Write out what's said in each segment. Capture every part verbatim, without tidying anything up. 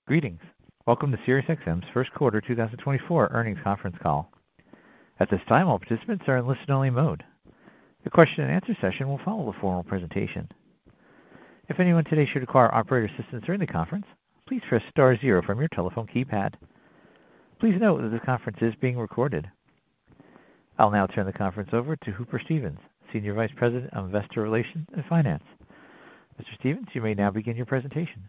Greetings. Welcome to SiriusXM's first quarter two thousand twenty-four earnings conference call. At this time, all participants are in listen-only mode. The question and answer session will follow the formal presentation. If anyone today should require operator assistance during the conference, please press star zero from your telephone keypad. Please note that this conference is being recorded. I'll now turn the conference over to Hooper Stevens, Senior Vice President of Investor Relations and Finance. Mister Stevens, you may now begin your presentation.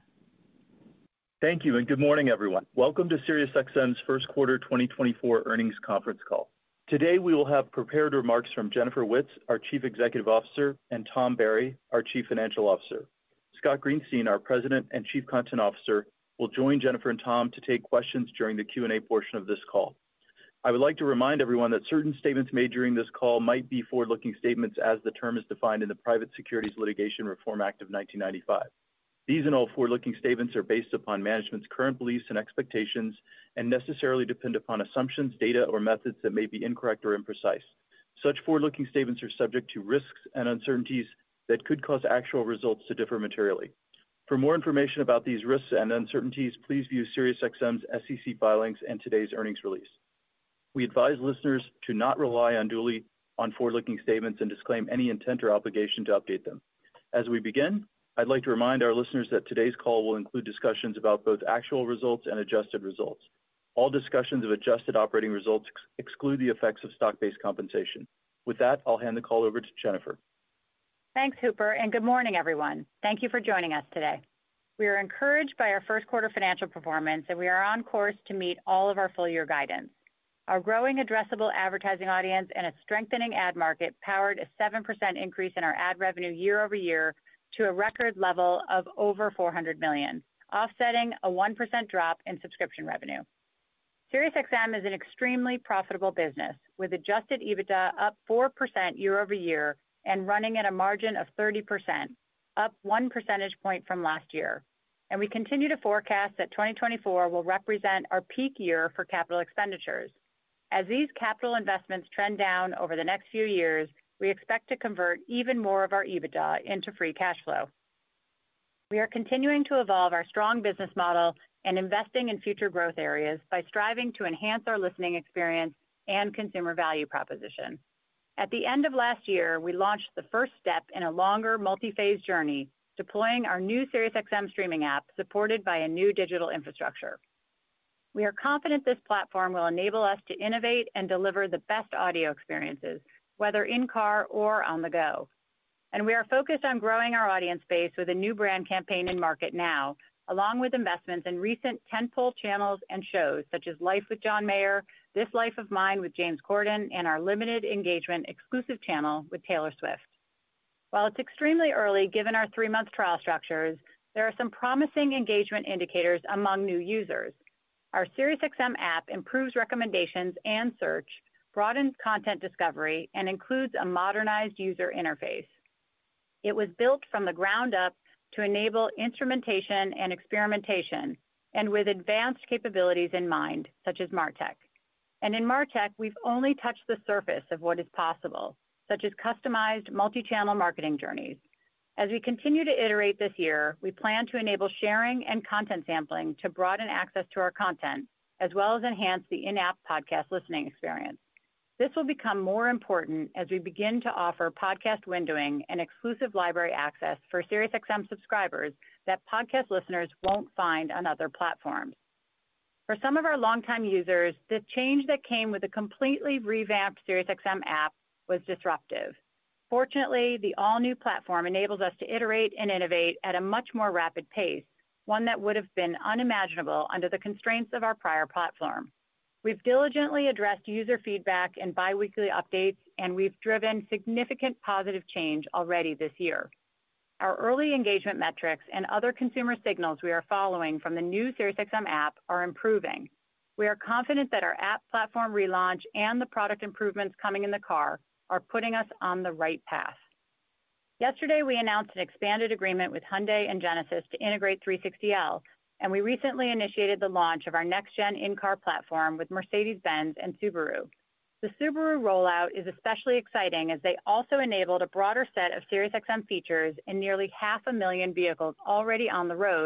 Thank you, and good morning, everyone. Welcome to SiriusXM's first quarter twenty twenty-four earnings conference call. Today, we will have prepared remarks from Jennifer Witz, our Chief Executive Officer, and Tom Barry, our Chief Financial Officer. Scott Greenstein, our President and Chief Content Officer, will join Jennifer and Tom to take questions during the Q and A portion of this call. I would like to remind everyone that certain statements made during this call might be forward-looking statements as the term is defined in the Private Securities Litigation Reform Act of nineteen ninety-five. These and all forward-looking statements are based upon management's current beliefs and expectations and necessarily depend upon assumptions, data, or methods that may be incorrect or imprecise. Such forward-looking statements are subject to risks and uncertainties that could cause actual results to differ materially. For more information about these risks and uncertainties, please view SiriusXM's S E C filings and today's earnings release. We advise listeners to not rely unduly on forward-looking statements and disclaim any intent or obligation to update them. As we begin, I'd like to remind our listeners that today's call will include discussions about both actual results and adjusted results. All discussions of adjusted operating results ex- exclude the effects of stock-based compensation. With that, I'll hand the call over to Jennifer. Thanks, Hooper, and good morning, everyone. Thank you for joining us today. We are encouraged by our first quarter financial performance, and we are on course to meet all of our full-year guidance. Our growing addressable advertising audience and a strengthening ad market powered a seven percent increase in our ad revenue year over year to a record level of over four hundred million dollars, offsetting a one percent drop in subscription revenue. SiriusXM is an extremely profitable business, with adjusted EBITDA up four percent year over year and running at a margin of thirty percent, up one percentage point from last year. And we continue to forecast that twenty twenty-four will represent our peak year for capital expenditures. As these capital investments trend down over the next few years, we expect to convert even more of our EBITDA into free cash flow. We are continuing to evolve our strong business model and investing in future growth areas by striving to enhance our listening experience and consumer value proposition. At the end of last year, we launched the first step in a longer multi-phase journey, deploying our new SiriusXM streaming app supported by a new digital infrastructure. We are confident this platform will enable us to innovate and deliver the best audio experiences, whether in-car or on the go. And we are focused on growing our audience base with a new brand campaign in market now, along with investments in recent tentpole channels and shows such as Life with John Mayer, This Life of Mine with James Corden, and our limited engagement exclusive channel with Taylor Swift. While it's extremely early given our three-month trial structures, there are some promising engagement indicators among new users. Our SiriusXM app improves recommendations and search, broadens content discovery, and includes a modernized user interface. It was built from the ground up to enable instrumentation and experimentation, and with advanced capabilities in mind, such as MarTech. And in MarTech, we've only touched the surface of what is possible, such as customized multi-channel marketing journeys. As we continue to iterate this year, we plan to enable sharing and content sampling to broaden access to our content, as well as enhance the in-app podcast listening experience. This will become more important as we begin to offer podcast windowing and exclusive library access for SiriusXM subscribers that podcast listeners won't find on other platforms. For some of our longtime users, the change that came with a completely revamped SiriusXM app was disruptive. Fortunately, the all-new platform enables us to iterate and innovate at a much more rapid pace, one that would have been unimaginable under the constraints of our prior platform. We've diligently addressed user feedback and biweekly updates, and we've driven significant positive change already this year. Our early engagement metrics and other consumer signals we are following from the new SiriusXM app are improving. We are confident that our app platform relaunch and the product improvements coming in the car are putting us on the right path. Yesterday, we announced an expanded agreement with Hyundai and Genesis to integrate three sixty L, and we recently initiated the launch of our next-gen in-car platform with Mercedes-Benz and Subaru. The Subaru rollout is especially exciting as they also enabled a broader set of SiriusXM features in nearly half a million vehicles already on the road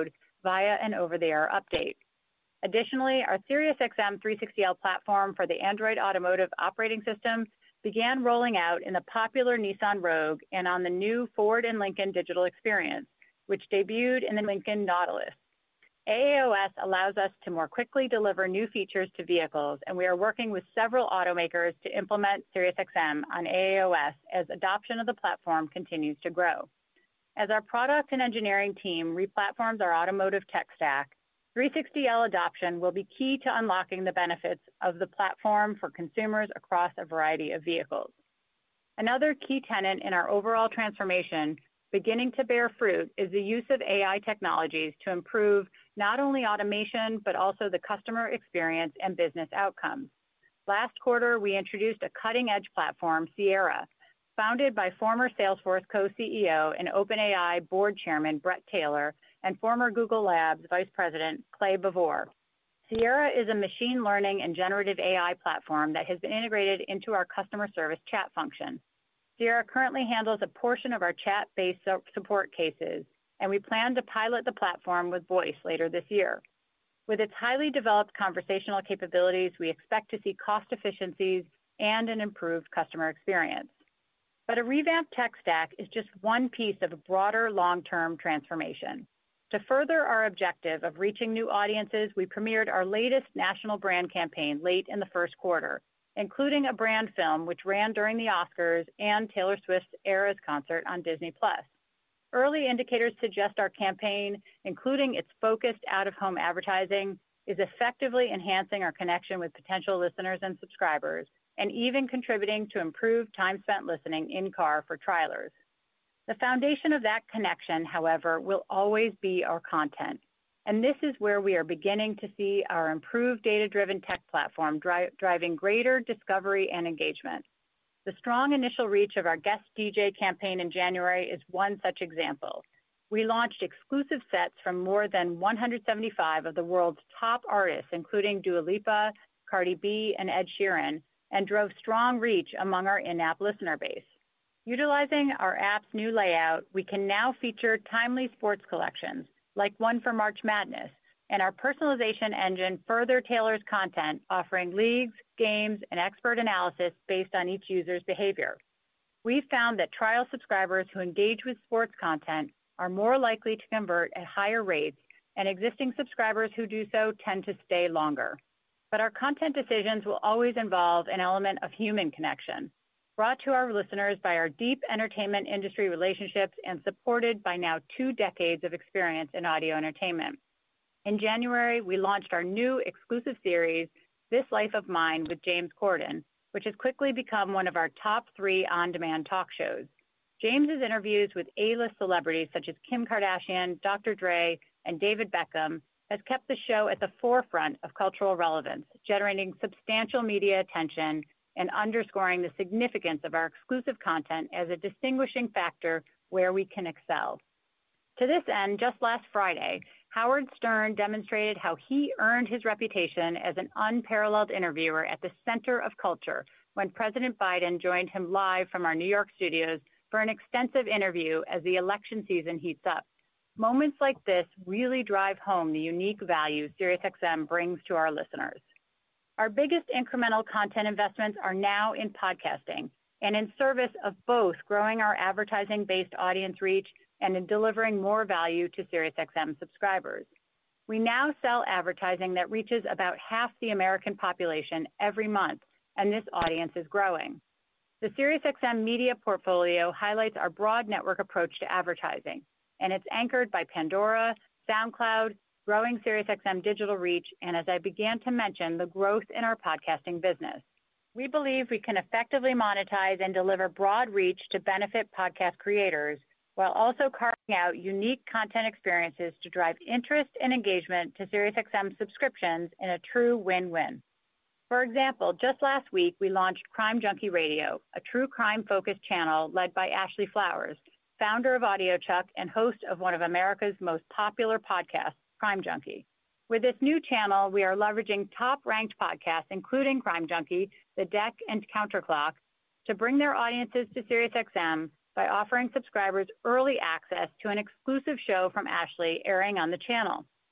via an over-the-air update. Additionally, our SiriusXM three sixty L platform for the Android Automotive operating system began rolling out in the popular Nissan Rogue and on the new Ford and Lincoln digital experience, which debuted in the Lincoln Nautilus. A A O S allows us to more quickly deliver new features to vehicles, and we are working with several automakers to implement SiriusXM on A A O S as adoption of the platform continues to grow. As our product and engineering team replatforms our automotive tech stack, three sixty L adoption will be key to unlocking the benefits of the platform for consumers across a variety of vehicles. Another key tenet in our overall transformation beginning to bear fruit is the use of A I technologies to improve not only automation, but also the customer experience and business outcomes. Last quarter, we introduced a cutting-edge platform, Sierra, founded by former Salesforce co-C E O and OpenAI board chairman Bret Taylor and former Google Labs vice president Clay Bavor. Sierra is a machine learning and generative A I platform that has been integrated into our customer service chat function. Sierra currently handles a portion of our chat-based support cases, and we plan to pilot the platform with voice later this year. With its highly developed conversational capabilities, we expect to see cost efficiencies and an improved customer experience. But a revamped tech stack is just one piece of a broader long-term transformation. To further our objective of reaching new audiences, we premiered our latest national brand campaign late in the first quarter, including a brand film which ran during the Oscars and Taylor Swift's Eras concert on Disney Plus. Early indicators suggest our campaign, including its focused out-of-home advertising, is effectively enhancing our connection with potential listeners and subscribers, and even contributing to improved time spent listening in-car for trialers. The foundation of that connection, however, will always be our content. And this is where we are beginning to see our improved data-driven tech platform dri- driving greater discovery and engagement. The strong initial reach of our guest D J campaign in January is one such example. We launched exclusive sets from more than one hundred seventy-five of the world's top artists, including Dua Lipa, Cardi B, and Ed Sheeran, and drove strong reach among our in-app listener base. Utilizing our app's new layout, we can now feature timely sports collections, like one for March Madness, and our personalization engine further tailors content, offering leagues, games, and expert analysis based on each user's behavior. We've found that trial subscribers who engage with sports content are more likely to convert at higher rates, and existing subscribers who do so tend to stay longer. But our content decisions will always involve an element of human connection, brought to our listeners by our deep entertainment industry relationships and supported by now two decades of experience in audio entertainment. In January, we launched our new exclusive series, This Life of Mine with James Corden, which has quickly become one of our top three on-demand talk shows. James's interviews with A-list celebrities such as Kim Kardashian, Doctor Dre, and David Beckham has kept the show at the forefront of cultural relevance, generating substantial media attention and underscoring the significance of our exclusive content as a distinguishing factor where we can excel. To this end, just last Friday, Howard Stern demonstrated how he earned his reputation as an unparalleled interviewer at the center of culture when President Biden joined him live from our New York studios for an extensive interview as the election season heats up. Moments like this really drive home the unique value SiriusXM brings to our listeners. Our biggest incremental content investments are now in podcasting and in service of both growing our advertising-based audience reach and in delivering more value to SiriusXM subscribers. We now sell advertising that reaches about half the American population every month, and this audience is growing. The SiriusXM media portfolio highlights our broad network approach to advertising, and it's anchored by Pandora, SoundCloud, growing SiriusXM digital reach, and as I began to mention, the growth in our podcasting business. We believe we can effectively monetize and deliver broad reach to benefit podcast creators, while also carving out unique content experiences to drive interest and engagement to SiriusXM subscriptions in a true win-win. For example, just last week, we launched Crime Junkie Radio, a true crime-focused channel led by Ashley Flowers, founder of AudioChuck and host of one of America's most popular podcasts, Crime Junkie. With this new channel, we are leveraging top-ranked podcasts, including Crime Junkie, The Deck, and Counterclock, to bring their audiences to SiriusXM by offering subscribers early access to an exclusive show from Ashley airing on the channel.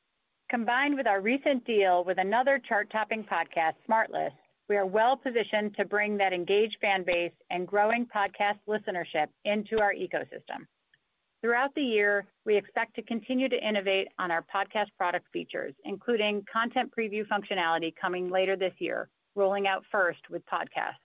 Combined with our recent deal with another chart-topping podcast, SmartList, we are well positioned to bring that engaged fan base and growing podcast listenership into our ecosystem. Throughout the year, we expect to continue to innovate on our podcast product features, including content preview functionality coming later this year, rolling out first with podcasts.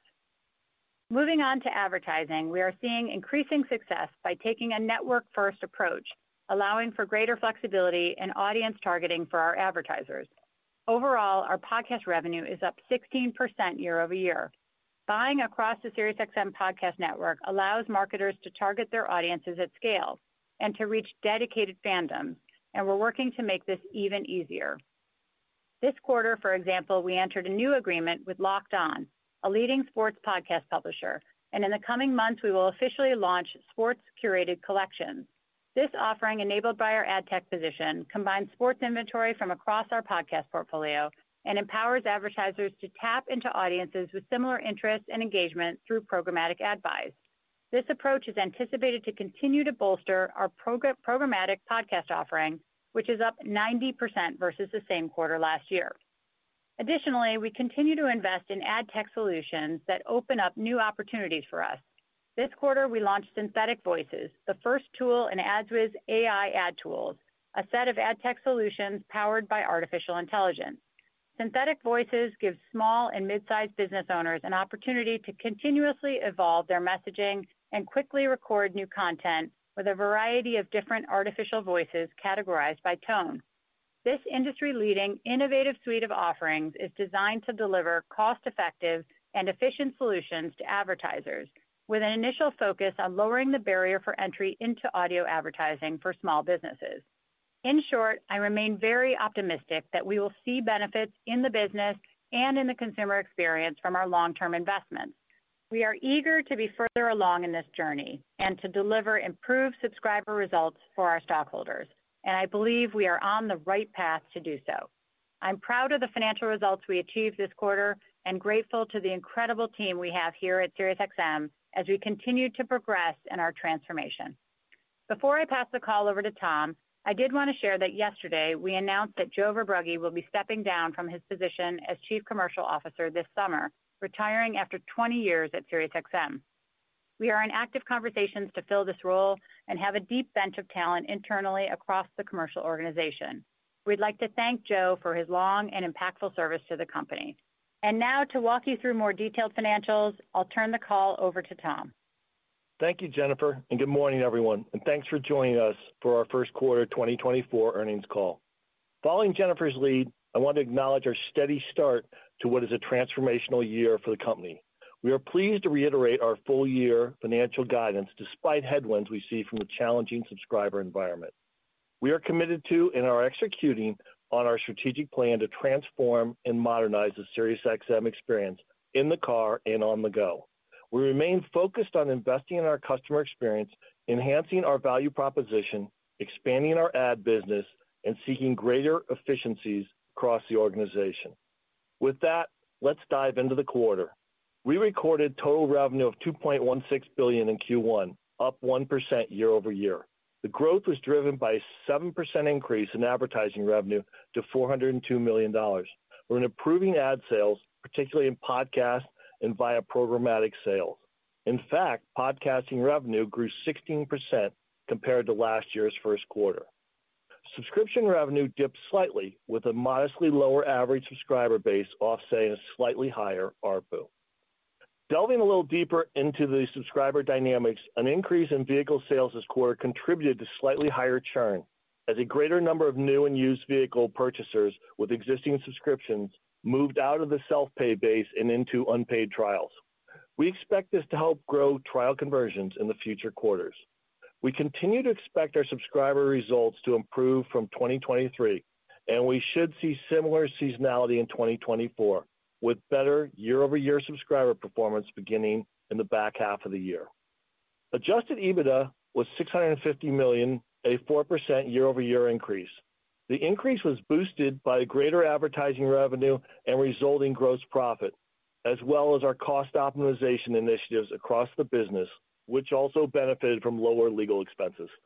Moving on to advertising, we are seeing increasing success by taking a network-first approach, allowing for greater flexibility and audience targeting for our advertisers. Overall, our podcast revenue is up sixteen percent year over year. Buying across the SiriusXM podcast network allows marketers to target their audiences at scale and to reach dedicated fandoms, and we're working to make this even easier. This quarter, for example, we entered a new agreement with Locked On, a leading sports podcast publisher, and in the coming months, we will officially launch sports curated collections. This offering, enabled by our ad tech position, combines sports inventory from across our podcast portfolio and empowers advertisers to tap into audiences with similar interests and engagement through programmatic ad buys. This approach is anticipated to continue to bolster our prog- programmatic podcast offering, which is up ninety percent versus the same quarter last year. Additionally, we continue to invest in ad tech solutions that open up new opportunities for us. This quarter, we launched Synthetic Voices, the first tool in AdsWizz A I ad tools, a set of ad tech solutions powered by artificial intelligence. Synthetic Voices gives small and mid-sized business owners an opportunity to continuously evolve their messaging and quickly record new content with a variety of different artificial voices categorized by tone. This industry-leading, innovative suite of offerings is designed to deliver cost-effective and efficient solutions to advertisers, with an initial focus on lowering the barrier for entry into audio advertising for small businesses. In short, I remain very optimistic that we will see benefits in the business and in the consumer experience from our long-term investments. We are eager to be further along in this journey and to deliver improved subscriber results for our stockholders, and I believe we are on the right path to do so. I'm proud of the financial results we achieved this quarter and grateful to the incredible team we have here at SiriusXM as we continue to progress in our transformation. Before I pass the call over to Tom, I did want to share that yesterday we announced that Joe Verbrugge will be stepping down from his position as Chief Commercial Officer this summer, retiring after twenty years at SiriusXM. We are in active conversations to fill this role and have a deep bench of talent internally across the commercial organization. We'd like to thank Joe for his long and impactful service to the company. And now to walk you through more detailed financials, I'll turn the call over to Tom. Thank you, Jennifer, and good morning, everyone, and thanks for joining us for our first quarter twenty twenty-four earnings call. Following Jennifer's lead, I want to acknowledge our steady start to what is a transformational year for the company. We are pleased to reiterate our full-year financial guidance despite headwinds we see from the challenging subscriber environment. We are committed to and are executing on our strategic plan to transform and modernize the SiriusXM experience in the car and on the go. We remain focused on investing in our customer experience, enhancing our value proposition, expanding our ad business, and seeking greater efficiencies across the organization. With that, let's dive into the quarter. We recorded total revenue of two point one six billion dollars in Q one, up one percent year over year. The growth was driven by a seven percent increase in advertising revenue to four hundred two million dollars. We're improving ad sales, particularly in podcasts and via programmatic sales. In fact, podcasting revenue grew sixteen percent compared to last year's first quarter. Subscription revenue dipped slightly with a modestly lower average subscriber base offsetting a slightly higher A R P U. Delving a little deeper into the subscriber dynamics, an increase in vehicle sales this quarter contributed to slightly higher churn, as a greater number of new and used vehicle purchasers with existing subscriptions moved out of the self-pay base and into unpaid trials. We expect this to help grow trial conversions in the future quarters. We continue to expect our subscriber results to improve from twenty twenty-three, and we should see similar seasonality in twenty twenty-four, with better year-over-year subscriber performance beginning in the back half of the year. Adjusted EBITDA was six hundred fifty million dollars, a four percent year-over-year increase. The increase was boosted by greater advertising revenue and resulting gross profit, as well as our cost optimization initiatives across the business, which also benefited from lower legal expenses.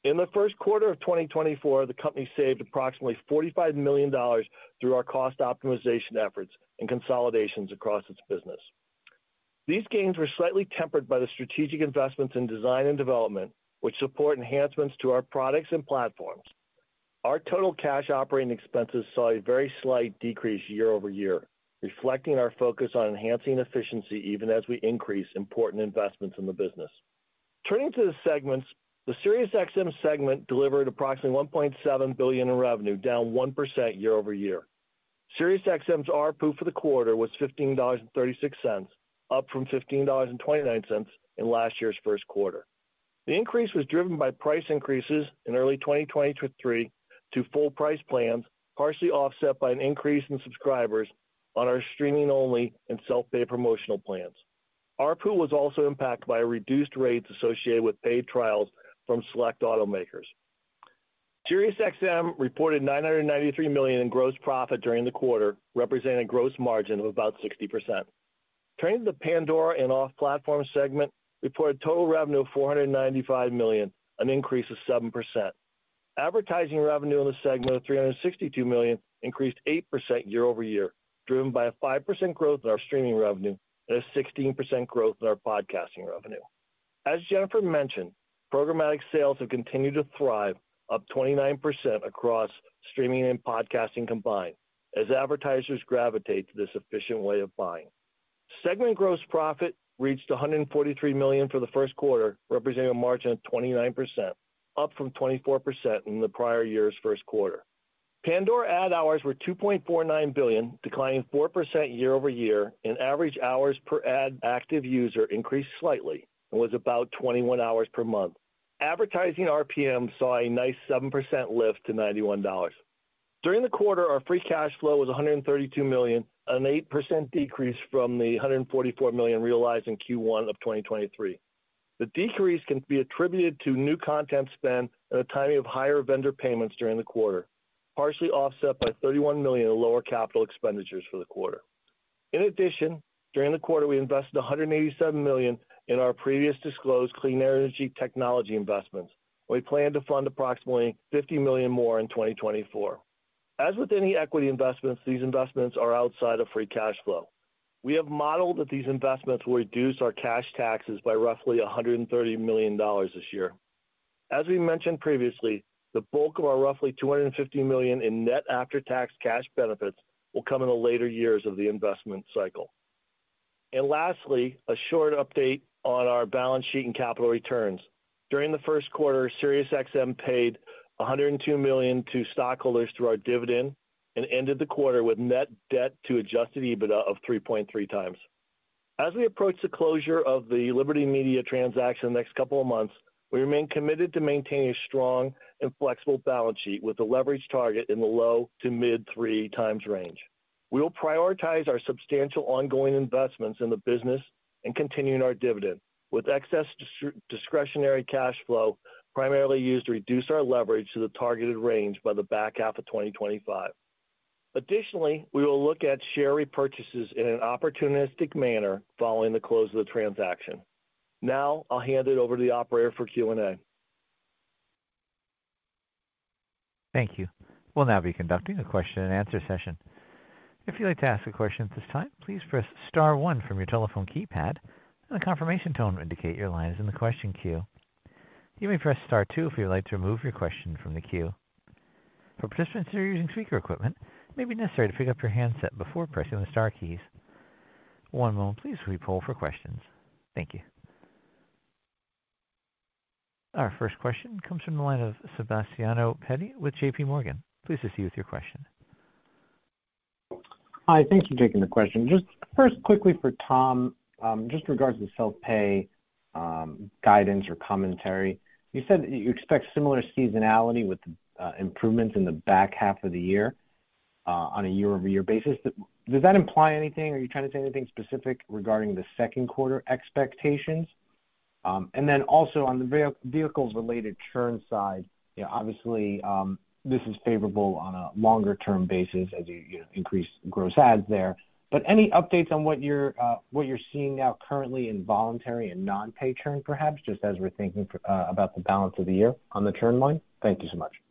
In the first quarter of twenty twenty-four, the company saved approximately forty-five million dollars through our cost optimization efforts and consolidations across its business. These gains were slightly tempered by the strategic investments in design and development, which support enhancements to our products and platforms. Our total cash operating expenses saw a very slight decrease year over year, reflecting our focus on enhancing efficiency even as we increase important investments in the business. Turning to the segments, the SiriusXM segment delivered approximately one point seven billion dollars in revenue, down one percent year over year. SiriusXM's A R P U for the quarter was fifteen dollars and thirty-six cents, up from fifteen dollars and twenty-nine cents in last year's first quarter. The increase was driven by price increases in early twenty twenty-three to full price plans, partially offset by an increase in subscribers on our streaming-only and self-pay promotional plans. A R P U was also impacted by reduced rates associated with paid trials from select automakers. SiriusXM reported nine hundred ninety-three million dollars in gross profit during the quarter, representing a gross margin of about sixty percent. Turning to the Pandora and off-platform segment, reported total revenue of four hundred ninety-five million dollars, an increase of seven percent. Advertising revenue in the segment of three hundred sixty-two million dollars increased eight percent year over year, driven by a five percent growth in our streaming revenue and a sixteen percent growth in our podcasting revenue. As Jennifer mentioned, programmatic sales have continued to thrive, up twenty-nine percent across streaming and podcasting combined, as advertisers gravitate to this efficient way of buying. Segment gross profit reached one hundred forty-three million dollars for the first quarter, representing a margin of twenty-nine percent, up from twenty-four percent in the prior year's first quarter. Pandora ad hours were two point four nine billion, declining four percent year over year, and average hours per ad active user increased slightly and was about twenty-one hours per month. Advertising R P M saw a nice seven percent lift to ninety-one dollars. During the quarter, our free cash flow was one hundred thirty-two million dollars, an eight percent decrease from the one hundred forty-four million dollars realized in Q one of twenty twenty-three. The decrease can be attributed to new content spend and the timing of higher vendor payments during the quarter, partially offset by thirty-one million dollars in lower capital expenditures for the quarter. In addition, during the quarter, we invested one hundred eighty-seven million dollars in our previous disclosed clean energy technology investments. We plan to fund approximately fifty million dollars more in twenty twenty-four. As with any equity investments, these investments are outside of free cash flow. We have modeled that these investments will reduce our cash taxes by roughly one hundred thirty million dollars this year. As we mentioned previously, the bulk of our roughly two hundred fifty million dollars in net after-tax cash benefits will come in the later years of the investment cycle. And lastly, a short update on our balance sheet and capital returns. During the first quarter, SiriusXM paid one hundred two million dollars to stockholders through our dividend and ended the quarter with net debt to adjusted EBITDA of three point three times. As we approach the closure of the Liberty Media transaction in the next couple of months, we remain committed to maintaining a strong and flexible balance sheet with a leverage target in the low to mid three times range. We will prioritize our substantial ongoing investments in the business and continuing our dividend, with excess dis- discretionary cash flow primarily used to reduce our leverage to the targeted range by the back half of twenty twenty-five. Additionally, we will look at share repurchases in an opportunistic manner following the close of the transaction. Now, I'll hand it over to the operator for Q and A. Thank you. We'll now be conducting a question and answer session. If you'd like to ask a question at this time, please press star one from your telephone keypad, and a confirmation tone will indicate your line is in the question queue. You may press star two if you'd like to remove your question from the queue. For participants that are using speaker equipment, it may be necessary to pick up your handset before pressing the star keys. One moment, please, while we poll for questions. Thank you. Our first question comes from the line of Sebastiano Petti with J P Morgan. Please proceed with your question. Hi, thanks for taking the question. Just first, quickly for Tom, um, just regards to self-pay um, guidance or commentary. You said you expect similar seasonality with uh, improvements in the back half of the year uh, on a year-over-year basis. Does that imply anything? Are you trying to say anything specific regarding the second quarter expectations? Um, and then also on the vehicles-related churn side, you know, obviously um, this is favorable on a longer-term basis as you, you know, increase gross ads there. But any updates on what you're uh, what you're seeing now currently in voluntary and non-pay churn, perhaps, just as we're thinking for, uh, about the balance of the year on the churn line? Thank you so much.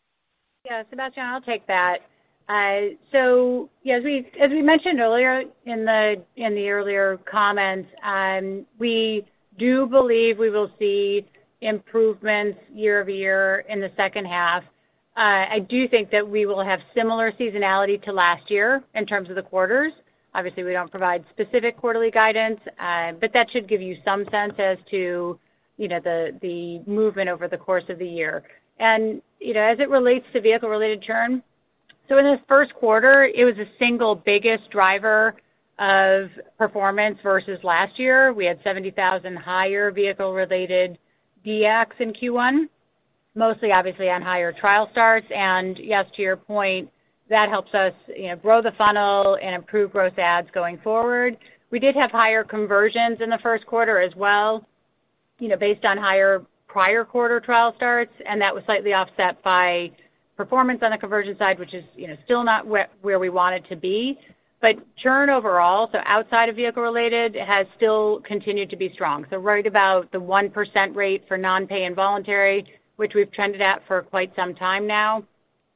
Yeah, Sebastian, I'll take that. Uh, so, yeah, as we as we mentioned earlier in the in the earlier comments, um, we do believe we will see improvements year over year in the second half. Uh, I do think that we will have similar seasonality to last year in terms of the quarters. Obviously, we don't provide specific quarterly guidance, uh, but that should give you some sense as to, you know, the the movement over the course of the year. And, you know, as it relates to vehicle-related churn, so in this first quarter, it was the single biggest driver of performance versus last year. We had seventy thousand higher vehicle-related D X in Q one, mostly obviously on higher trial starts. And yes, to your point, that helps us, you know, grow the funnel and improve gross adds going forward. We did have higher conversions in the first quarter as well, you know, based on higher prior quarter trial starts, and that was slightly offset by performance on the conversion side, which is, you know, still not where, where we want it to be. But churn overall, so outside of vehicle-related, has still continued to be strong. So right about the one percent rate for non-pay and voluntary, which we've trended at for quite some time now.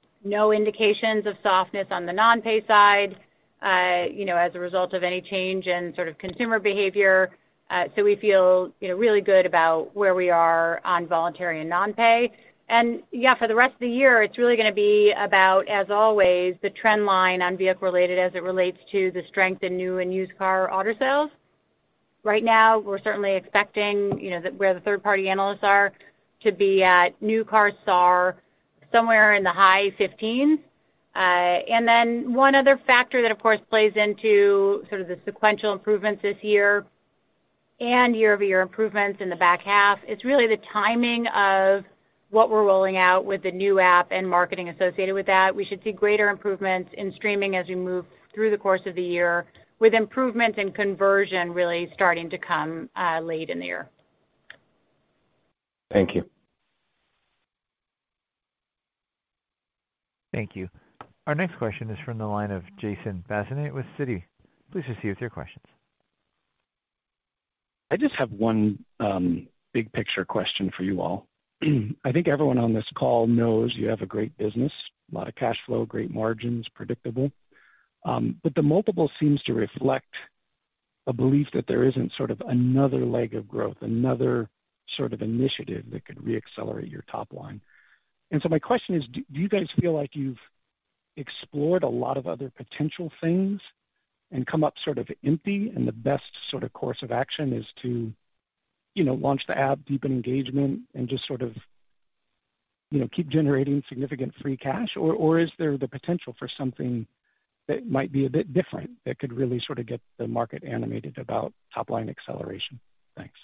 No indications of softness on the non-pay side, uh, you know, as a result of any change in sort of consumer behavior. Uh, so we feel, you know, really good about where we are on voluntary and non-pay. And yeah, for the rest of the year, it's really going to be about, as always, the trend line on vehicle-related as it relates to the strength in new and used car auto sales. Right now, we're certainly expecting, you know, that where the third-party analysts are, to be at new car S A R somewhere in the high fifteens. Uh, and then one other factor that, of course, plays into sort of the sequential improvements this year and year-over-year improvements in the back half is really the timing of what we're rolling out with the new app and marketing associated with that. We should see greater improvements in streaming as we move through the course of the year, with improvements in conversion really starting to come uh, late in the year. Thank you. Thank you. Our next question is from the line of Jason Bazinet with Citi. Please proceed with your questions. I just have one um, big picture question for you all. I think everyone on this call knows you have a great business, a lot of cash flow, great margins, predictable. Um, but the multiple seems to reflect a belief that there isn't sort of another leg of growth, another sort of initiative that could reaccelerate your top line. And so my question is, do, do you guys feel like you've explored a lot of other potential things and come up sort of empty, and the best sort of course of action is to, you know, launch the app, deepen engagement, and just sort of, you know, keep generating significant free cash? Or, or is there the potential for something that might be a bit different that could really sort of get the market animated about top-line acceleration? Thanks.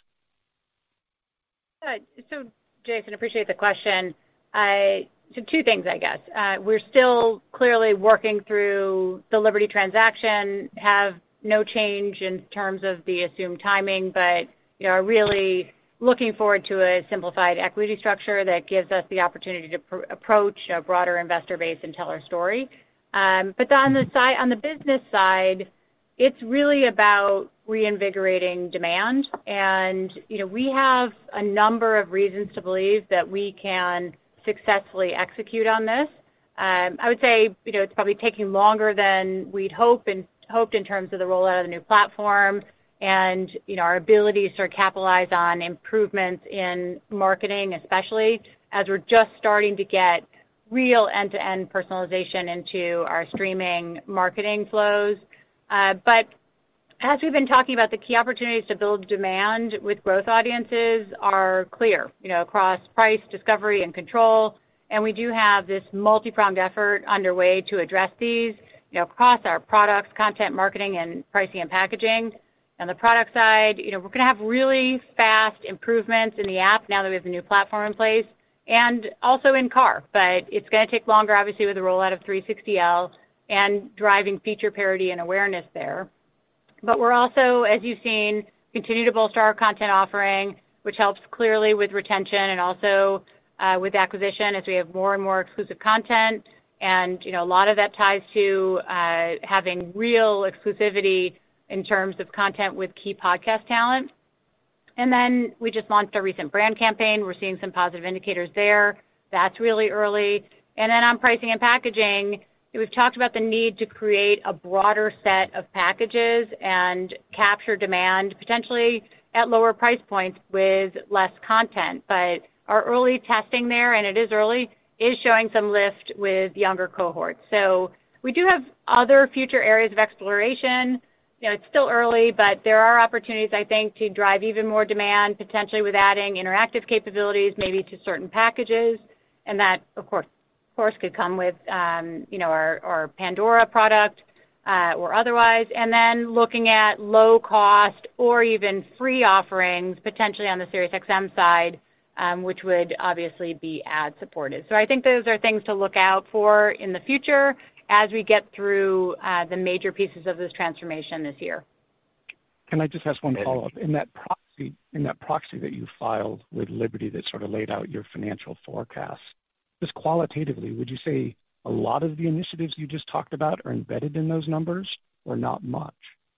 Uh, so, Jason, appreciate the question. Uh, so two things, I guess. Uh, we're still clearly working through the Liberty transaction, have no change in terms of the assumed timing, but you know, are really looking forward to a simplified equity structure that gives us the opportunity to pr- approach a broader investor base and tell our story. Um, but on the side, on the business side, it's really about reinvigorating demand. And, you know, we have a number of reasons to believe that we can successfully execute on this. Um, I would say, you know, it's probably taking longer than we'd hope and hoped in terms of the rollout of the new platform and, you know, our ability to sort of capitalize on improvements in marketing, especially as we're just starting to get real end-to-end personalization into our streaming marketing flows. Uh, but as we've been talking about, the key opportunities to build demand with growth audiences are clear, you know, across price, discovery, and control. And we do have this multi-pronged effort underway to address these, you know, across our products, content, marketing, and pricing and packaging. On the product side, you know, we're going to have really fast improvements in the app now that we have the new platform in place, and also in car. But it's going to take longer, obviously, with the rollout of three sixty L and driving feature parity and awareness there. But we're also, as you've seen, continue to bolster our content offering, which helps clearly with retention and also uh, with acquisition as we have more and more exclusive content. And, you know, a lot of that ties to uh, having real exclusivity in terms of content with key podcast talent. And then we just launched our recent brand campaign. We're seeing some positive indicators there. That's really early. And then on pricing and packaging, we've talked about the need to create a broader set of packages and capture demand, potentially at lower price points with less content. But our early testing there, and it is early, is showing some lift with younger cohorts. So we do have other future areas of exploration. You know, it's still early, but there are opportunities, I think, to drive even more demand, potentially with adding interactive capabilities, maybe to certain packages. And that, of course, of course could come with, um, you know, our, our Pandora product uh, or otherwise. And then looking at low cost or even free offerings, potentially on the SiriusXM side, um, which would obviously be ad supported. So I think those are things to look out for in the future as we get through uh, the major pieces of this transformation this year. Can I just ask one follow-up? In that proxy, in that proxy that you filed with Liberty that sort of laid out your financial forecast, just qualitatively, would you say a lot of the initiatives you just talked about are embedded in those numbers, or not much?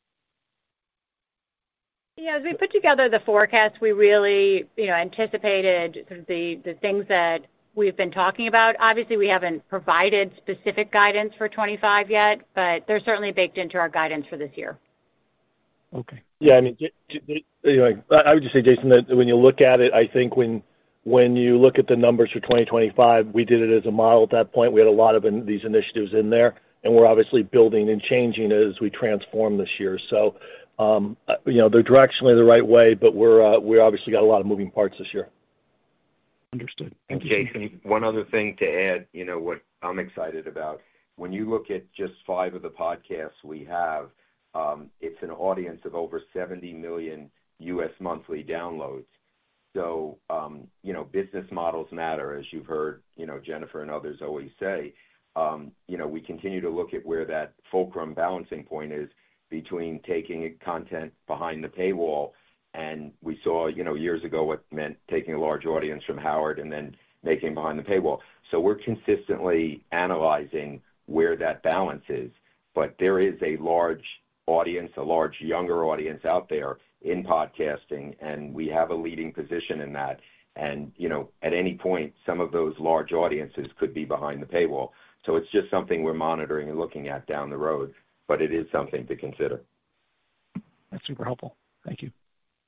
Yeah, as we put together the forecast, we really, you know, anticipated sort of the the things that we've been talking about. Obviously, we haven't provided specific guidance for twenty-five yet, but they're certainly baked into our guidance for this year. Okay. Yeah, I mean, you know, I would just say, Jason, that when you look at it, I think when when you look at the numbers for twenty twenty-five, we did it as a model at that point. We had a lot of in, these initiatives in there, and we're obviously building and changing it as we transform this year. So, um, you know, they're directionally the right way, but we're uh, we obviously got a lot of moving parts this year. Understood. And Jason, one other thing to add, you know, what I'm excited about, when you look at just five of the podcasts we have, um, it's an audience of over seventy million U S monthly downloads. So, um, you know, business models matter, as you've heard, you know, Jennifer and others always say. Um, you know, we continue to look at where that fulcrum balancing point is between taking content behind the paywall. And we saw, you know, years ago what meant taking a large audience from Howard and then making behind the paywall. So we're consistently analyzing where that balance is. But there is a large audience, a large younger audience out there in podcasting, and we have a leading position in that. And, you know, at any point, some of those large audiences could be behind the paywall. So it's just something we're monitoring and looking at down the road, but it is something to consider. That's super helpful. Thank you.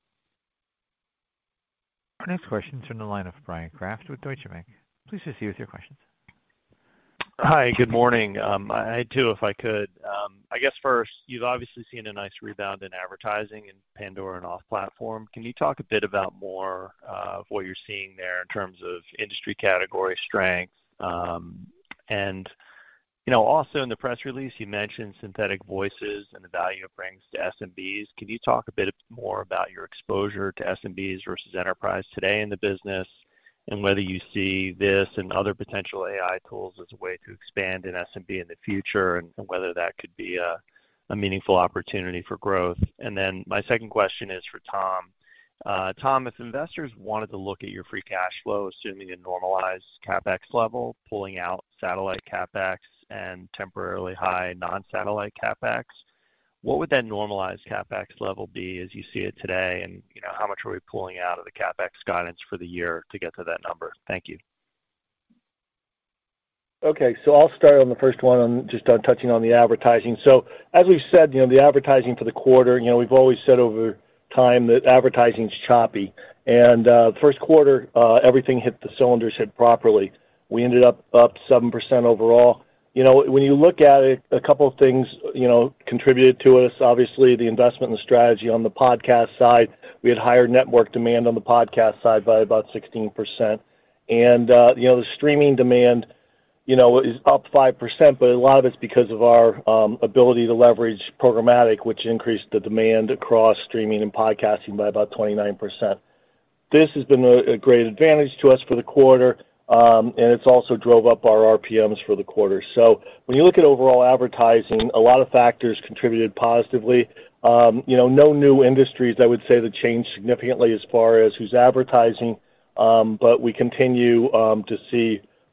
Our next question is from the line of Brian Kraft with Deutsche Bank. Please proceed with your questions. Hi, good morning. Um, I had two, if I could. Um, I guess first, you've obviously seen a nice rebound in advertising in Pandora and off-platform. Can you talk a bit about more uh, of what you're seeing there in terms of industry category strength? Um, and, you know, also in the press release, you mentioned synthetic voices and the value it brings to S M Bs. Can you talk a bit more about your exposure to S M Bs versus enterprise today in the business, and whether you see this and other potential A I tools as a way to expand in S M B in the future, and, and whether that could be a, a meaningful opportunity for growth? And then my second question is for Tom. Uh, Tom, if investors wanted to look at your free cash flow, assuming a normalized CapEx level, pulling out satellite CapEx and temporarily high non-satellite CapEx, what would that normalized CapEx level be as you see it today? And, you know, how much are we pulling out of the CapEx guidance for the year to get to that number? Thank you. Okay, so I'll start on the first one, on just on touching on the advertising. So as we've said, you know, the advertising for the quarter, you know, we've always said over time that advertising's choppy. And uh, first quarter, uh, everything hit the cylinders hit properly. We ended up up seven percent overall. You know, when you look at it, a couple of things, you know, contributed to us. Obviously, the investment and strategy on the podcast side. We had higher network demand on the podcast side by about sixteen percent. And, uh, you know, the streaming demand, you know, is up five percent, but a lot of it's because of our um, ability to leverage programmatic, which increased the demand across streaming and podcasting by about twenty-nine percent. This has been a, a great advantage to us for the quarter. Um, and it's also drove up our R P Ms for the quarter. So when you look at overall advertising, a lot of factors contributed positively. Um, you know, no new industries, I would say, that changed significantly as far as who's advertising, um, but we continue um, to see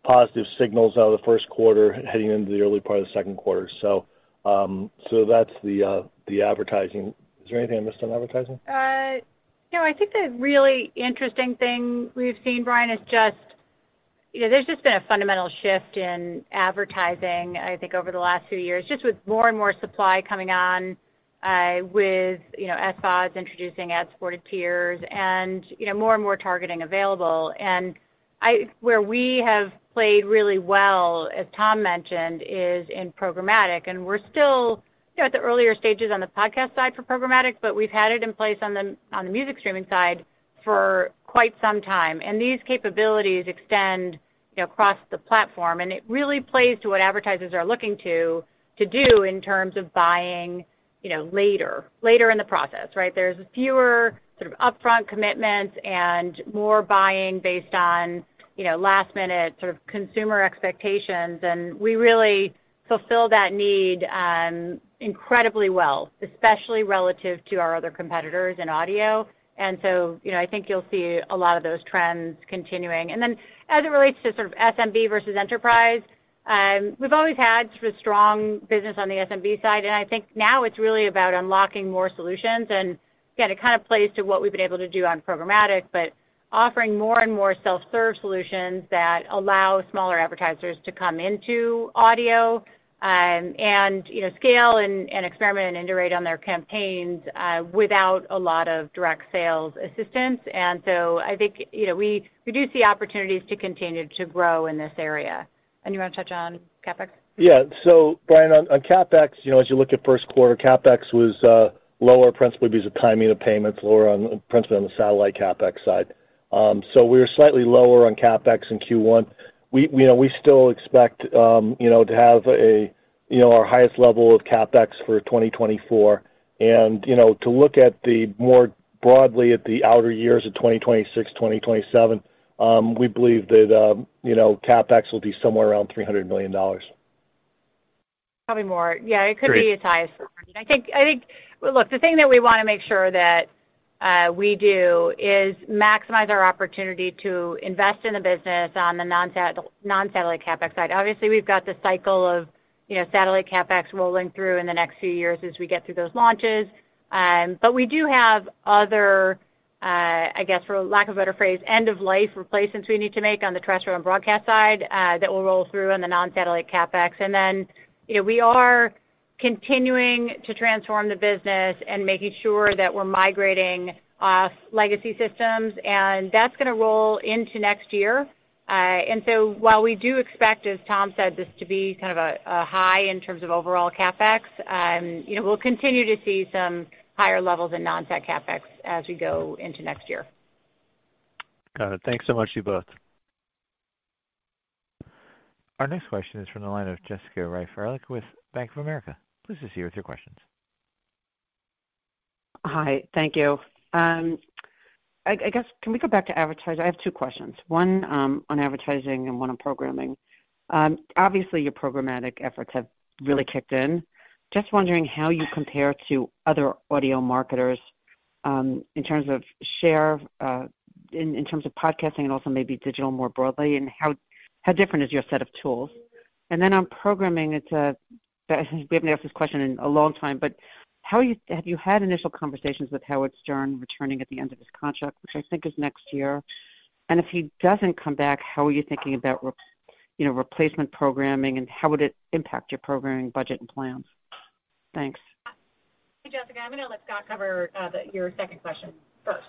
positive signals out of the first quarter heading into the early part of the second quarter. So, um, so that's the uh, the advertising. Is there anything I missed on advertising? Uh, you know, I think the really interesting thing we've seen, Brian, is just, you know, there's just been a fundamental shift in advertising, I think, over the last few years, just with more and more supply coming on, uh, with, you know, S V O Ds introducing ad-supported tiers and, you know, more and more targeting available. And I, where we have played really well, as Tom mentioned, is in programmatic. And we're still, you know, at the earlier stages on the podcast side for programmatic, but we've had it in place on the on the music streaming side for quite some time. And these capabilities extend, you know, across the platform, and it really plays to what advertisers are looking to to do in terms of buying, you know, later, later in the process, right? There's fewer sort of upfront commitments and more buying based on, you know, last minute sort of consumer expectations, and we really fulfill that need um, incredibly well, especially relative to our other competitors in audio. And so, you know, I think you'll see a lot of those trends continuing. And then as it relates to sort of S M B versus enterprise, um, we've always had sort of strong business on the S M B side, and I think now it's really about unlocking more solutions. And again, it kind of plays to what we've been able to do on programmatic, but offering more and more self-serve solutions that allow smaller advertisers to come into audio um, and, you know, scale and, and experiment and iterate on their campaigns uh, without a lot of direct sales assistance. And so I think, you know, we, we do see opportunities to continue to grow in this area. And you want to touch on CapEx? Yeah. So, Brian, on, on CapEx, you know, as you look at first quarter, CapEx was uh, lower principally because of timing of payments, lower on principally on the satellite CapEx side. Um, so we were slightly lower on CapEx in Q one. We, you know, we still expect, um, you know, to have a, you know, our highest level of CapEx for twenty twenty-four, and you know, to look at the more broadly at the outer years of twenty twenty-six, twenty twenty-seven, um, we believe that um, you know, CapEx will be somewhere around three hundred million dollars. Probably more. Yeah, it could Great. be as high as four hundred. I think. I think. Look, the thing that we want to make sure that Uh, we do is maximize our opportunity to invest in the business on the non-sat- non-satellite CapEx side. Obviously, we've got the cycle of, you know, satellite CapEx rolling through in the next few years as we get through those launches. Um, but we do have other, uh, I guess, for lack of a better phrase, end-of-life replacements we need to make on the terrestrial and broadcast side uh, that will roll through on the non-satellite CapEx. And then, you know, we are continuing to transform the business and making sure that we're migrating off legacy systems, and that's going to roll into next year. Uh, and so while we do expect, as Tom said, this to be kind of a, a high in terms of overall CapEx, um, you know, we'll continue to see some higher levels in non-sat CapEx as we go into next year. Got it. Thanks so much, you both. Our next question is from the line of Jessica Reif-Ehrlich with Bank of America. Please proceed with your questions. Hi, thank you. Um, I, I guess, can we go back to advertising? I have two questions. One um, on advertising and one on programming. Um, obviously, your programmatic efforts have really kicked in. Just wondering how you compare to other audio marketers um, in terms of share, uh, in, in terms of podcasting and also maybe digital more broadly, and how, how different is your set of tools? And then on programming, it's a, we haven't asked this question in a long time, but how are you, have you had initial conversations with Howard Stern returning at the end of his contract, which I think is next year? And if he doesn't come back, how are you thinking about, re, you know, replacement programming, and how would it impact your programming budget and plans? Thanks. Hey, Jessica, I'm going to let Scott cover uh, the, your second question first.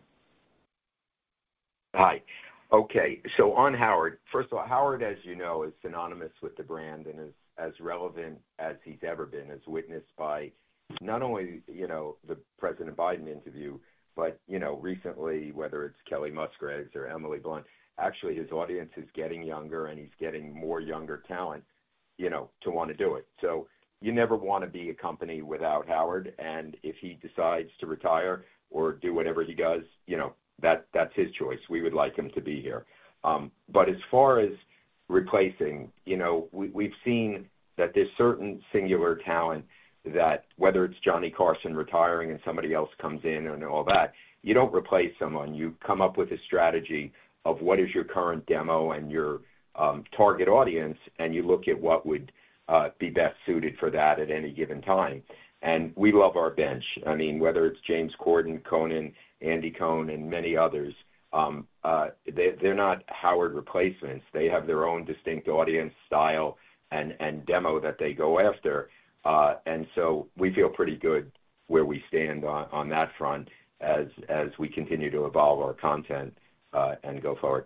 Hi. Okay, so on Howard, first of all, Howard, as you know, is synonymous with the brand and is as relevant as he's ever been, as witnessed by not only, you know, the President Biden interview, but, you know, recently, whether it's Kelly Musgraves or Emily Blunt, actually his audience is getting younger and he's getting more younger talent, you know, to want to do it. So you never want to be a company without Howard, and if he decides to retire or do whatever he does, you know, that that's his choice. We would like him to be here. Um, but as far as replacing, you know, we, we've seen that there's certain singular talent that, whether it's Johnny Carson retiring and somebody else comes in and all that, you don't replace someone. You come up with a strategy of what is your current demo and your um, target audience, and you look at what would uh, be best suited for that at any given time. And we love our bench. I mean, whether it's James Corden, Conan, Andy Cohen, and many others, um, uh, they, they're not Howard replacements. They have their own distinct audience, style, and, and demo that they go after. Uh, and so we feel pretty good where we stand on, on that front as as we continue to evolve our content uh, and go forward.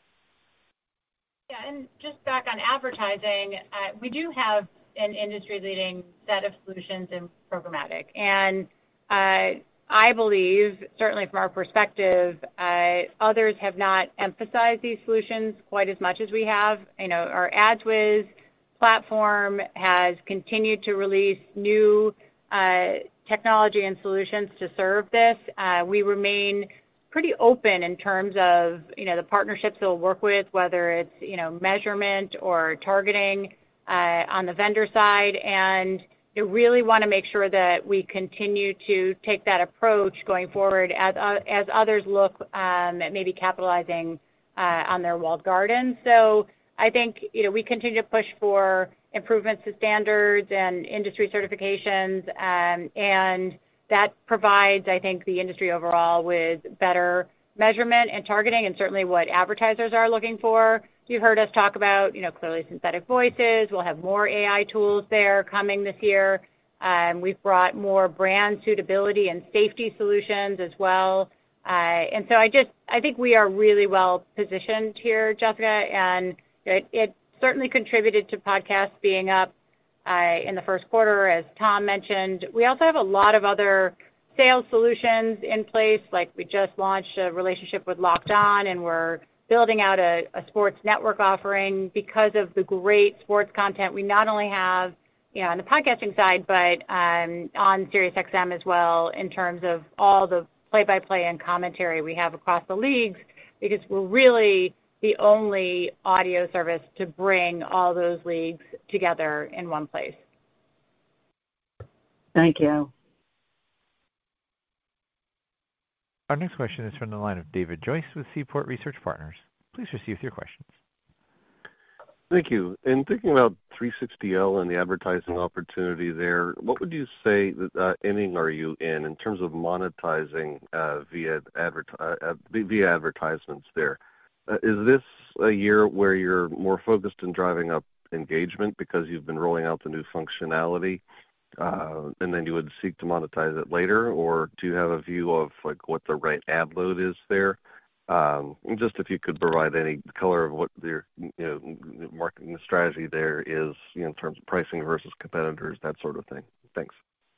Yeah, and just back on advertising, uh, we do have an industry-leading set of solutions in programmatic. And uh, I believe, certainly from our perspective, uh, others have not emphasized these solutions quite as much as we have. You know, our AdsWiz platform has continued to release new uh, technology and solutions to serve this. Uh, we remain pretty open in terms of, you know, the partnerships that we'll work with, whether it's, you know, measurement or targeting uh, on the vendor side. And you really want to make sure that we continue to take that approach going forward as, uh, as others look um, at maybe capitalizing uh, on their walled gardens. So I think, you know, we continue to push for improvements to standards and industry certifications, um, and that provides, I think, the industry overall with better measurement and targeting, and certainly what advertisers are looking for. You've heard us talk about, you know, clearly synthetic voices. We'll have more A I tools there coming this year. Um, we've brought more brand suitability and safety solutions as well. Uh, and so I just, I think we are really well positioned here, Jessica, and it, it certainly contributed to podcasts being up uh, in the first quarter, as Tom mentioned. We also have a lot of other sales solutions in place, like we just launched a relationship with Locked On, and we're building out a, a sports network offering because of the great sports content we not only have, you know, on the podcasting side, but um, on SiriusXM as well, in terms of all the play-by-play and commentary we have across the leagues, because we're really the only audio service to bring all those leagues together in one place. Thank you. Our next question is from the line of David Joyce with Seaport Research Partners. Please proceed with your questions. Thank you. In thinking about three sixty L and the advertising opportunity there, what would you say that uh, inning are you in in terms of monetizing uh, via, adver- uh, via advertisements there? Uh, is this a year where you're more focused in driving up engagement because you've been rolling out the new functionality, uh, and then you would seek to monetize it later, or do you have a view of like what the right ad load is there? Um, just if you could provide any color of what your, you know, marketing strategy there is, you know, in terms of pricing versus competitors, that sort of thing. Thanks.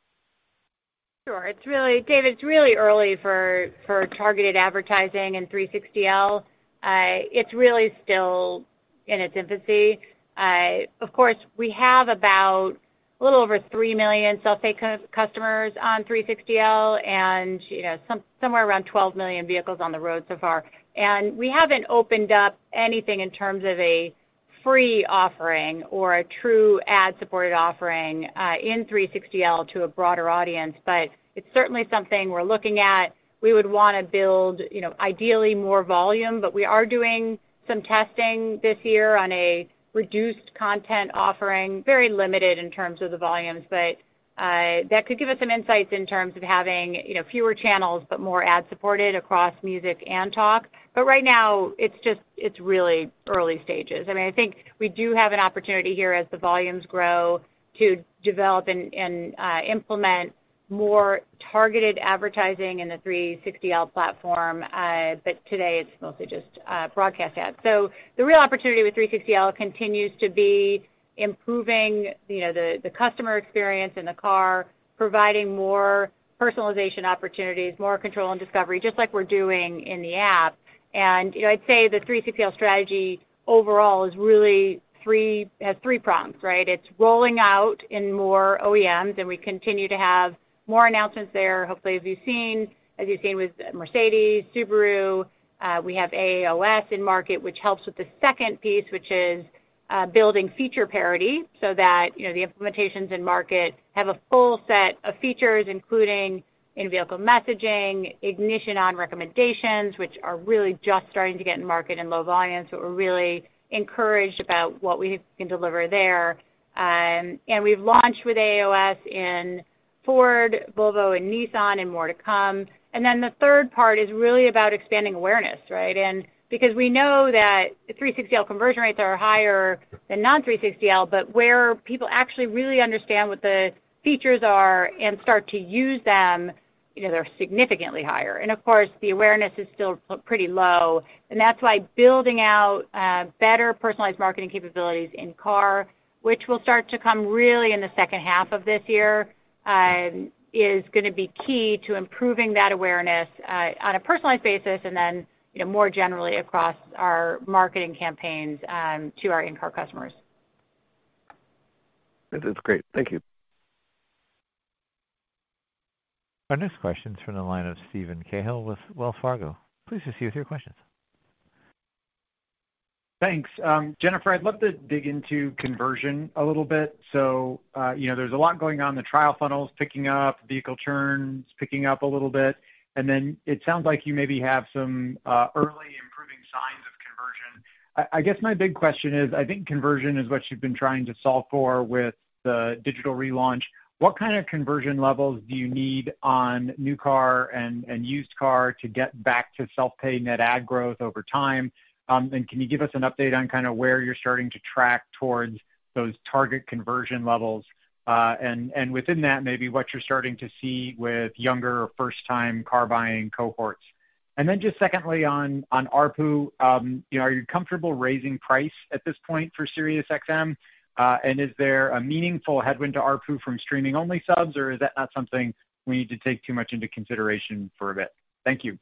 Sure. It's really, David, it's really early for, for targeted advertising in three sixty L. Uh, it's really still in its infancy. Uh, of course, we have about a little over three million self-pay cu- customers on three sixty L, and you know, some, somewhere around twelve million vehicles on the road so far. And we haven't opened up anything in terms of a free offering or a true ad-supported offering uh, in three sixty L to a broader audience, but it's certainly something we're looking at. We would want to build, you know, ideally more volume, but we are doing some testing this year on a reduced content offering, very limited in terms of the volumes, but uh, that could give us some insights in terms of having, you know, fewer channels but more ad-supported across music and talk. But right now, it's just, it's really early stages. I mean, I think we do have an opportunity here as the volumes grow to develop and, and uh, implement more targeted advertising in the three sixty L platform, uh, but today it's mostly just uh, broadcast ads. So the real opportunity with three sixty L continues to be improving, you know, the, the customer experience in the car, providing more personalization opportunities, more control and discovery, just like we're doing in the app. And, you know, I'd say the three sixty L strategy overall is really three, has three prongs, right? It's rolling out in more O E Ms, and we continue to have more announcements there. Hopefully, as you've seen, as you've seen with Mercedes, Subaru, uh, we have A A O S in market, which helps with the second piece, which is uh, building feature parity, so that, you know, the implementations in market have a full set of features, including in-vehicle messaging, ignition on recommendations, which are really just starting to get in market in low volumes, but we're really encouraged about what we can deliver there. Um, and we've launched with A O S in Ford, Volvo, and Nissan, and more to come. And then the third part is really about expanding awareness, right? And because we know that three sixty L conversion rates are higher than non three sixty L, but where people actually really understand what the features are and start to use them, you know, they're significantly higher. And of course, the awareness is still pretty low. And that's why building out uh, better personalized marketing capabilities in car, which will start to come really in the second half of this year, um, is going to be key to improving that awareness uh, on a personalized basis, and then, you know, more generally across our marketing campaigns um, to our in-car customers. That's great. Thank you. Our next question is from the line of Stephen Cahill with Wells Fargo. Please proceed with your questions. Thanks. Um, Jennifer, I'd love to dig into conversion a little bit. So, uh, you know, there's a lot going on. The trial funnels picking up, vehicle churns picking up a little bit. And then it sounds like you maybe have some uh, early improving signs of conversion. I, I guess my big question is, I think conversion is what you've been trying to solve for with the digital relaunch. What kind of conversion levels do you need on new car and, and used car to get back to self-pay net ad growth over time? Um, and can you give us an update on kind of where you're starting to track towards those target conversion levels? Uh, and, and within that, maybe what you're starting to see with younger or first-time car buying cohorts. And then just secondly, on, on A R P U, um, you know, are you comfortable raising price at this point for SiriusXM? Uh, and is there a meaningful headwind to A R P U from streaming-only subs, or is that not something we need to take too much into consideration for a bit? Thank you.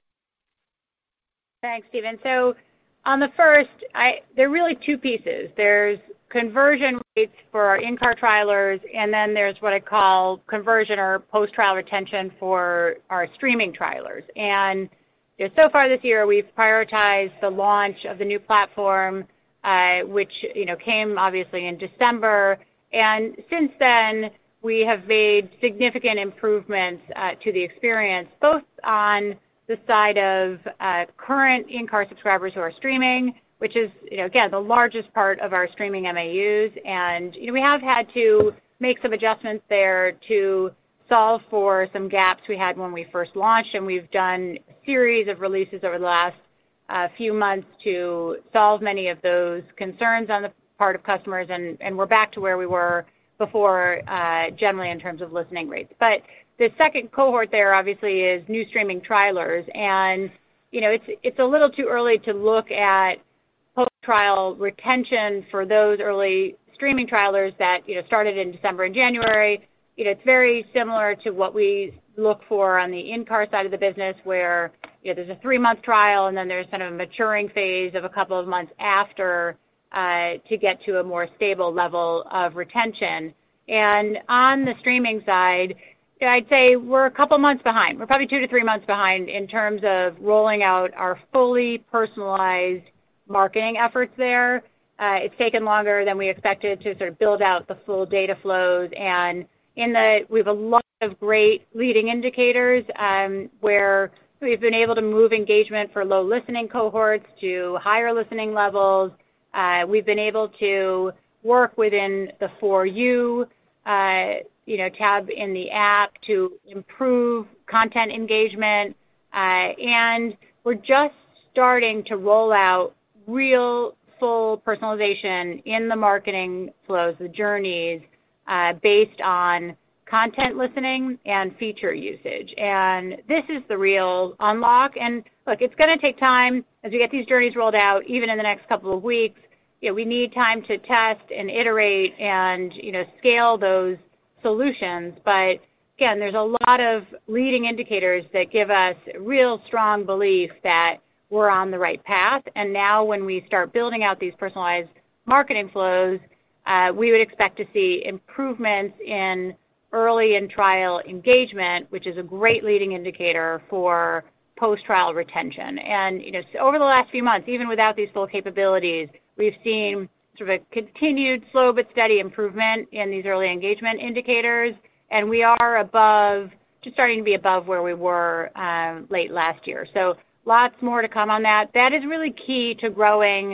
Thanks, Stephen. So on the first, I, there are really two pieces. There's conversion rates for our in-car trialers, and then there's what I call conversion or post-trial retention for our streaming trialers. And you know, so far this year, we've prioritized the launch of the new platform, uh, which you know came obviously in December. And since then, we have made significant improvements uh, to the experience, both on the side of uh, current in-car subscribers who are streaming, which is, you know, again, the largest part of our streaming M A Us. And, you know, we have had to make some adjustments there to solve for some gaps we had when we first launched. And we've done a series of releases over the last uh, few months to solve many of those concerns on the part of customers. And, and we're back to where we were before, uh, generally in terms of listening rates. But the second cohort there obviously is new streaming trialers, and you know it's it's a little too early to look at post-trial retention for those early streaming trialers that you know started in December and January. You know it's very similar to what we look for on the in-car side of the business, where you know there's a three-month trial and then there's kind of a maturing phase of a couple of months after uh, to get to a more stable level of retention. And on the streaming side, I'd say we're a couple months behind. We're probably two to three months behind in terms of rolling out our fully personalized marketing efforts there. Uh, it's taken longer than we expected to sort of build out the full data flows. And in the, we have a lot of great leading indicators um, where we've been able to move engagement for low listening cohorts to higher listening levels. Uh, we've been able to work within the For You uh, you know, tab in the app to improve content engagement. Uh, and we're just starting to roll out real full personalization in the marketing flows, the journeys, uh, based on content listening and feature usage. And this is the real unlock. And look, it's going to take time as we get these journeys rolled out, even in the next couple of weeks. You know, we need time to test and iterate and, you know, scale those solutions. But again, there's a lot of leading indicators that give us real strong belief that we're on the right path. And now when we start building out these personalized marketing flows, uh, we would expect to see improvements in early and trial engagement, which is a great leading indicator for post-trial retention. And you know, so over the last few months, even without these full capabilities, we've seen sort of a continued slow but steady improvement in these early engagement indicators, and we are above, just starting to be above where we were um, late last year. So lots more to come on that. That is really key to growing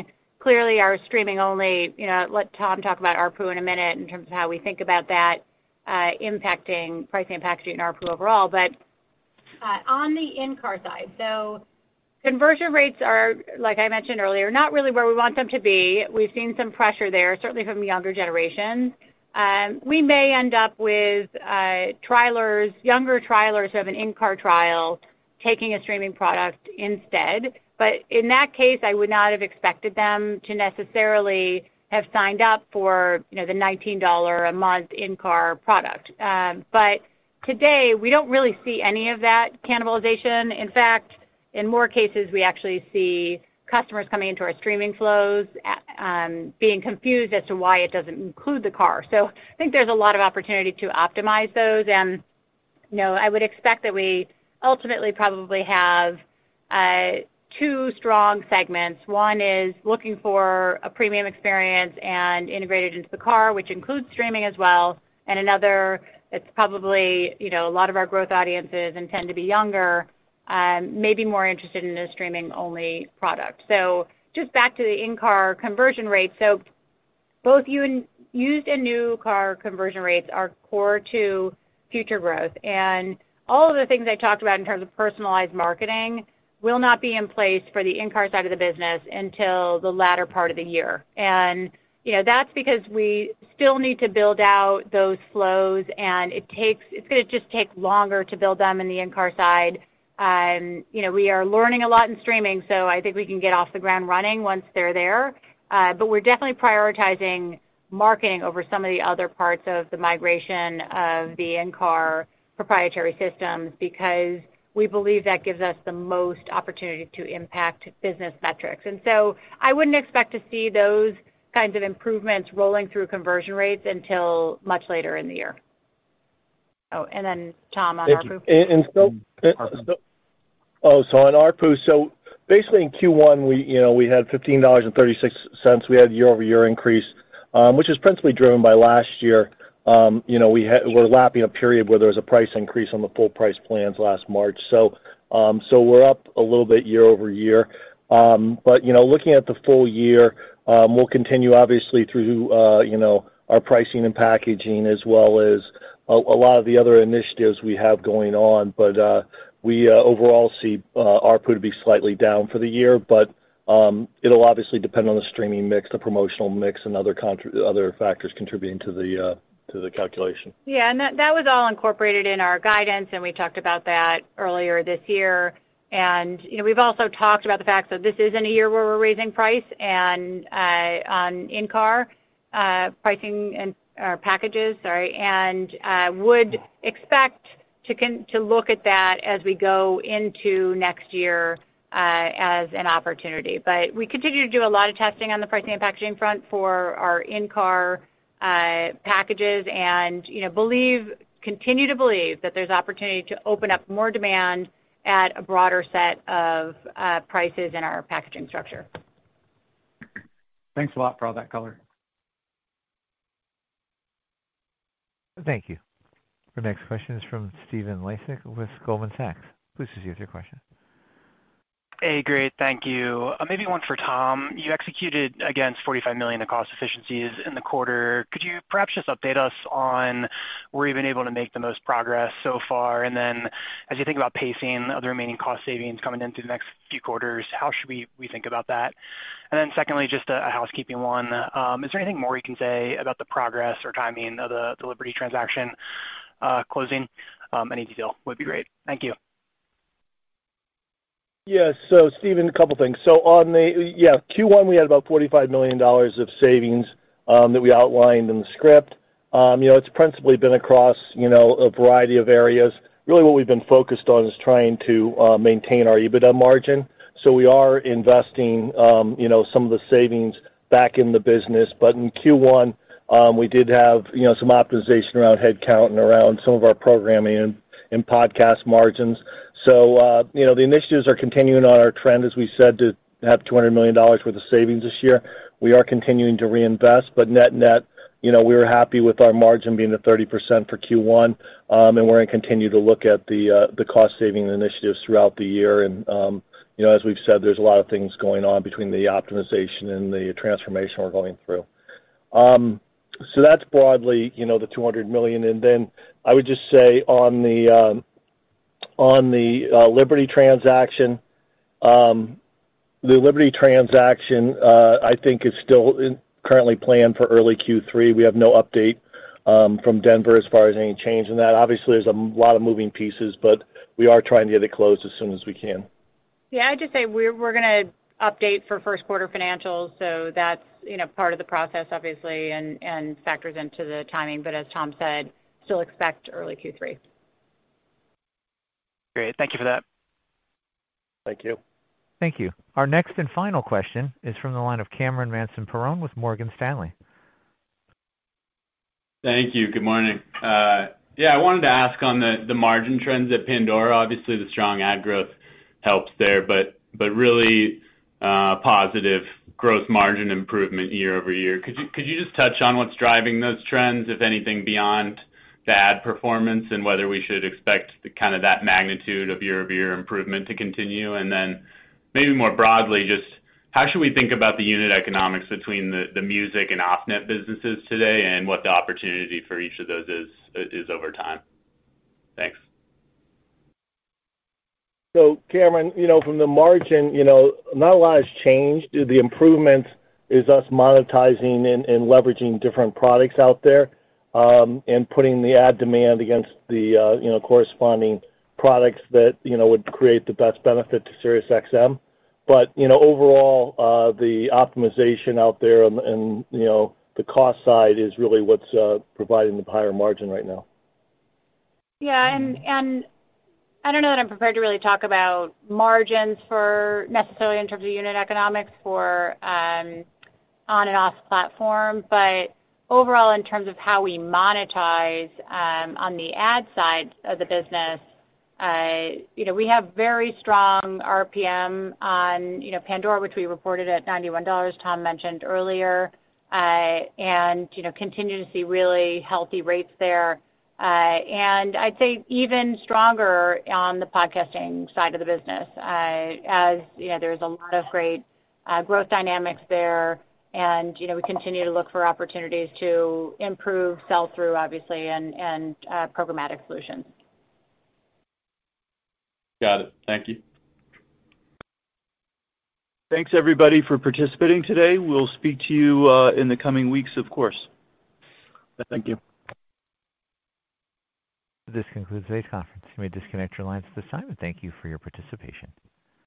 clearly our streaming only, you know, let Tom talk about A R P U in a minute in terms of how we think about that uh, impacting pricing and packaging and A R P U overall. But uh, on the in-car side, so conversion rates are, like I mentioned earlier, not really where we want them to be. We've seen some pressure there, certainly from younger generations. Um, we may end up with uh, trialers, younger trialers who have an in-car trial taking a streaming product instead. But in that case, I would not have expected them to necessarily have signed up for, you know, the nineteen dollars a month in-car product. Um, but today, we don't really see any of that cannibalization. In fact, in more cases, we actually see customers coming into our streaming flows um, being confused as to why it doesn't include the car. So I think there's a lot of opportunity to optimize those. And, you know, I would expect that we ultimately probably have uh, two strong segments. One is looking for a premium experience and integrated into the car, which includes streaming as well. And another, it's probably, you know, a lot of our growth audiences and tend to be younger, Um, maybe more interested in a streaming-only product. So just back to the in-car conversion rate. So both used and new car conversion rates are core to future growth. And all of the things I talked about in terms of personalized marketing will not be in place for the in-car side of the business until the latter part of the year. And, you know, that's because we still need to build out those flows, and it takes, it's going to just take longer to build them in the in-car side. Um, you know, we are learning a lot in streaming, so I think we can get off the ground running once they're there. Uh, but we're definitely prioritizing marketing over some of the other parts of the migration of the in-car proprietary systems because we believe that gives us the most opportunity to impact business metrics. And so I wouldn't expect to see those kinds of improvements rolling through conversion rates until much later in the year. Oh, and then Tom on A R P U. And, and so, so, oh, so on A R P U, so basically in Q one, we, you know, we had fifteen dollars and thirty-six cents. We had year-over-year increase, um, which is principally driven by last year. Um, you know, we had, we're lapping a period where there was a price increase on the full price plans last March. So, um, so we're up a little bit year-over-year. Um, but, you know, looking at the full year, um, we'll continue obviously through, uh, you know, our pricing and packaging as well as a, a lot of the other initiatives we have going on, but uh, we uh, overall see uh, A R P U to be slightly down for the year, but um, it'll obviously depend on the streaming mix, the promotional mix, and other contri- other factors contributing to the uh, to the calculation. Yeah, and that, that was all incorporated in our guidance, and we talked about that earlier this year. And, you know, we've also talked about the fact that this isn't a year where we're raising price and uh, on in-car uh, pricing and or packages, sorry, and uh, would expect to con- to look at that as we go into next year uh, as an opportunity. But we continue to do a lot of testing on the pricing and packaging front for our in-car uh, packages, and you know, believe, continue to believe that there's opportunity to open up more demand at a broader set of uh, prices in our packaging structure. Thanks a lot for all that color. Thank you. Our next question is from Stephen Laszczyk with Goldman Sachs. Please proceed with your question. Hey, great. Thank you. Uh, maybe one for Tom. You executed against forty-five million dollars in cost efficiencies in the quarter. Could you perhaps just update us on where you've been able to make the most progress so far? And then as you think about pacing of the remaining cost savings coming into the next few quarters, how should we, we think about that? And then secondly, just a, a housekeeping one. Um, is there anything more you can say about the progress or timing of the, the Liberty transaction uh, closing? Um, any detail would be great. Thank you. Yes, so Stephen, a couple things. So on the, yeah, Q one we had about forty-five million dollars of savings um, that we outlined in the script. Um, you know, it's principally been across, you know, a variety of areas. Really what we've been focused on is trying to uh, maintain our EBITDA margin. So we are investing, um, you know, some of the savings back in the business. But in Q one, um, we did have, you know, some optimization around headcount and around some of our programming and, and podcast margins. So, uh, you know, the initiatives are continuing on our trend, as we said, to have two hundred million dollars worth of savings this year. We are continuing to reinvest, but net, net, you know, we were happy with our margin being at thirty percent for Q one, um, and we're going to continue to look at the uh, the cost-saving initiatives throughout the year and, um, you know, as we've said, there's a lot of things going on between the optimization and the transformation we're going through. Um, so that's broadly, you know, the two hundred million dollars. And then I would just say on the um, on the uh, Liberty transaction, um, the Liberty transaction, uh, I think is still in, currently planned for early Q three. We have no update um, from Denver as far as any change in that. Obviously, there's a lot of moving pieces, but we are trying to get it closed as soon as we can. Yeah, I'd just say we're we're going to update for first quarter financials, so that's, you know, part of the process, obviously, and, and factors into the timing. But as Tom said, still expect early Q three. Great. Thank you for that. Thank you. Thank you. Our next and final question is from the line of Cameron Mansson-Perrone with Morgan Stanley. Thank you. Good morning. Uh, yeah, I wanted to ask on the, the margin trends at Pandora. Obviously, the strong ad growth helps there, but but really uh, positive gross margin improvement year over year. Could you could you just touch on what's driving those trends, if anything, beyond the ad performance, and whether we should expect the, kind of that magnitude of year over year improvement to continue? And then maybe more broadly, just how should we think about the unit economics between the, the music and off-net businesses today, and what the opportunity for each of those is is over time? Thanks. So, Cameron, you know, from the margin, you know, not a lot has changed. The improvement is us monetizing and, and leveraging different products out there, um, and putting the ad demand against the, uh, you know, corresponding products that, you know, would create the best benefit to SiriusXM. But, you know, overall, uh, the optimization out there and, and, you know, the cost side is really what's uh, providing the higher margin right now. Yeah, and and I don't know that I'm prepared to really talk about margins for necessarily in terms of unit economics for um, on and off platform, but overall in terms of how we monetize um, on the ad side of the business, uh, you know, we have very strong R P M on, you know, Pandora, which we reported at ninety-one dollars, Tom mentioned earlier, uh, and, you know, continue to see really healthy rates there. Uh, and I'd say even stronger on the podcasting side of the business, uh, as, you know, there's a lot of great uh, growth dynamics there. And, you know, we continue to look for opportunities to improve sell-through, obviously, and, and uh, programmatic solutions. Got it. Thank you. Thanks, everybody, for participating today. We'll speak to you uh, in the coming weeks, of course. Thank you. This concludes today's conference. You may disconnect your lines at this time, and thank you for your participation.